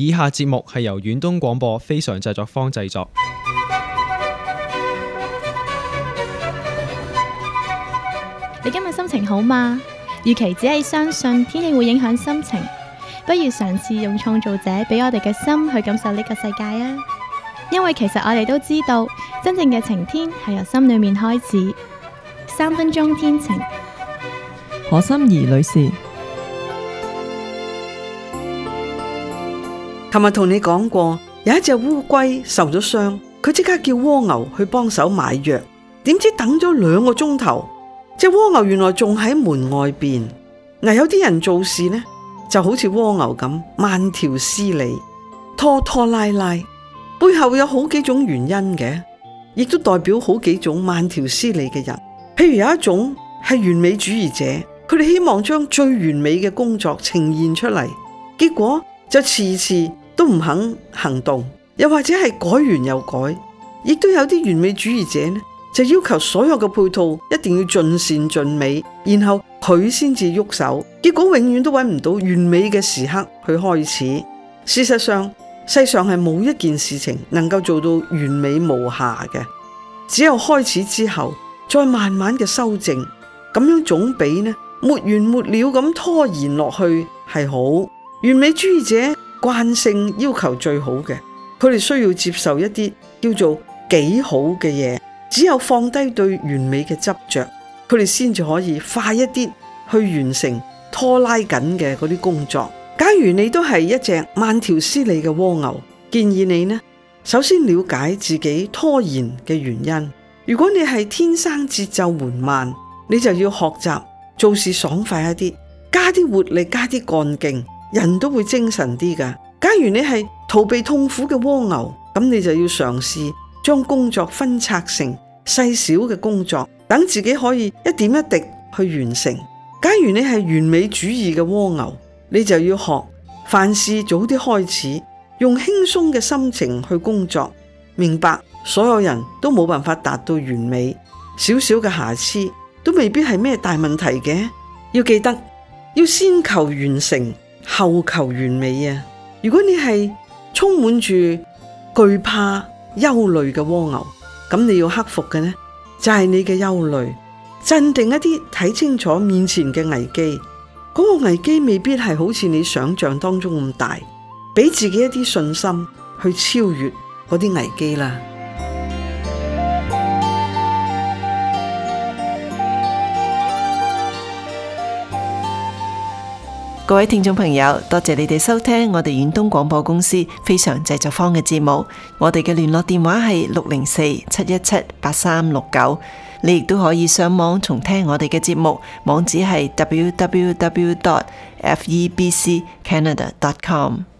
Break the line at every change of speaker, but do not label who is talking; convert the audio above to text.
以下節目係由遠東廣播非常製作坊製作。
你今日心情好嗎？與其只係相信天氣會影響心情，不如嘗試用創造者俾我哋嘅心去感受呢個世界啊！因為其實我哋都知道，真正嘅晴天係由心裏面開始。3分鐘天晴，
何心怡女士。
琴日同你講過，有一隻烏龜受咗傷，佢即刻叫蝸牛去幫手買藥，點知等咗2個鐘頭，隻蝸牛原來仲喺門外邊。有啲人做事呢，就好似蝸牛咁，慢條斯理，拖拖拉拉，背後有好幾種原因嘅，亦都代表好幾種慢條斯理嘅人。譬如有一種係完美主義者，佢哋希望將最完美嘅工作呈現出嚟，結果就遲遲都唔肯行動，又或者係改完又改。亦都有啲完美主義者呢，就要求所有嘅配套一定要盡善盡美，然後佢先至喐手，結果永遠都揾唔到完美嘅時刻去開始。事實上，世上係冇一件事情能夠做到完美無瑕嘅，只有開始之後再慢慢嘅修正，咁樣總比呢沒完沒了咁拖延落去係好。完美主義者慣性要求最好嘅，佢哋需要接受一啲叫做幾好嘅嘢，只有放低對完美嘅執着，佢哋先至可以快一啲去完成拖拉緊嘅嗰啲工作。假如你都係一隻慢條斯理嘅蝸牛，建議你呢，首先了解自己拖延嘅原因。如果你係天生節奏緩慢，你就要學習做事爽快一啲，加啲活力，加啲幹勁，人都會精神啲㗎。假如你係逃避痛苦嘅蝸牛，咁你就要嘗試將工作分拆成細小嘅工作，等自己可以一點一滴去完成。假如你係完美主義嘅蝸牛，你就要學凡事早啲開始，用輕鬆嘅心情去工作，明白所有人都冇辦法達到完美，少少嘅瑕疵都未必係咩大問題嘅。要記得要先求完成，後求完美啊！如果你係充滿住懼怕、憂慮嘅蝸牛，咁你要克服嘅呢，就係你嘅憂慮，鎮定一啲，睇清楚面前嘅危機。嗰個危機未必係好似你想象當中咁大，俾自己一啲信心去超越嗰啲危機啦。
各位聽眾朋友，多謝你哋收聽我哋遠東廣播公司非常製作坊嘅節目。我哋嘅聯絡電話係604-717-8369。你亦都可以上網重聽我哋嘅節目，網址係www.febccanada.com。